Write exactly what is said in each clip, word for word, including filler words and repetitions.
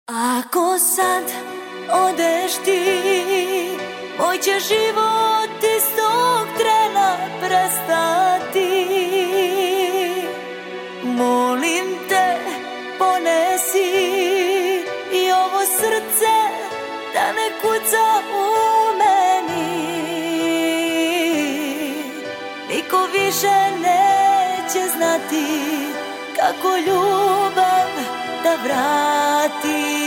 Ako sad odeš ti, moj će život istog trena prestati. Molim te, ponesi i ovo srce da ne kuca u meni. Niko više neće znati kako ljubav da vrati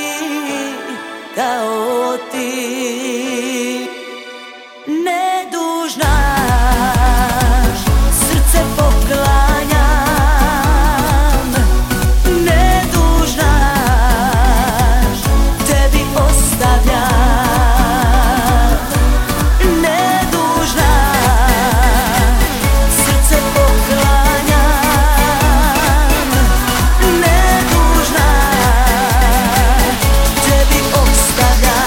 kao ti. Nedužna, srce poklanjam. Nedužna, tebi ostavljam. Nedužna, srce poklanjam. Nedužna, tebi ostavljam.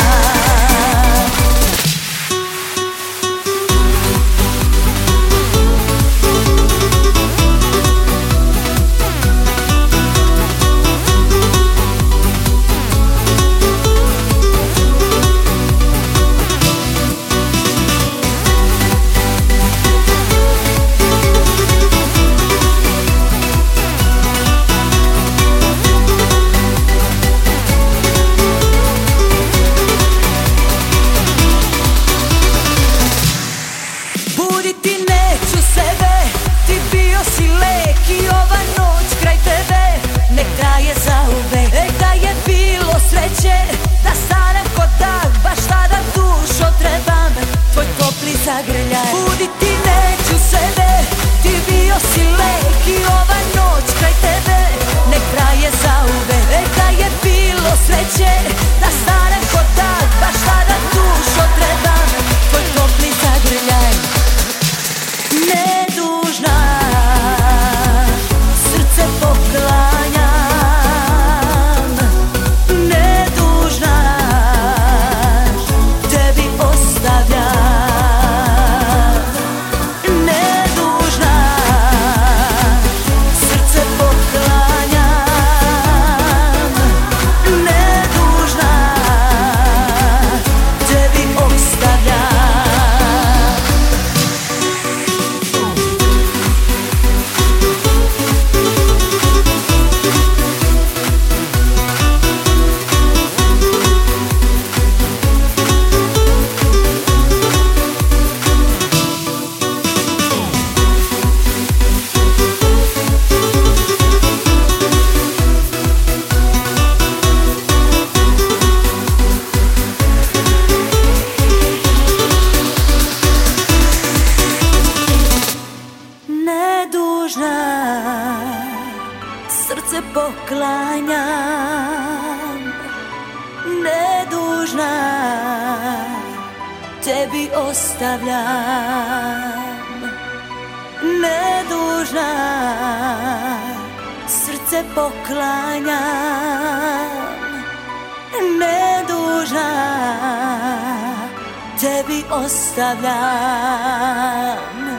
Buditi neću sebe, ti bio si lek i ova noć kraj tebe nek traje zauvek. E da je bilo sreće da stanem ko dan, baš tada dušo trebam tvoj topli zagrljaj. Buditi neću sebe, ti bio si lek i ova noć kraj tebe nek traje zauvek. E da je bilo sreće da stanem ko dan, baš tada dušo trebam tvoj topli zagrljaj. Nedužna, srce poklanjam. Nedužna, tebi ostavljam. Nedužna, srce poklanjam. Nedužna, tebi ostavljam. Nedužna, srce poklanjam. Nedužna, tebi ostavljam. Nedužna, srce poklanjam. Nedužna, tebi ostavljam.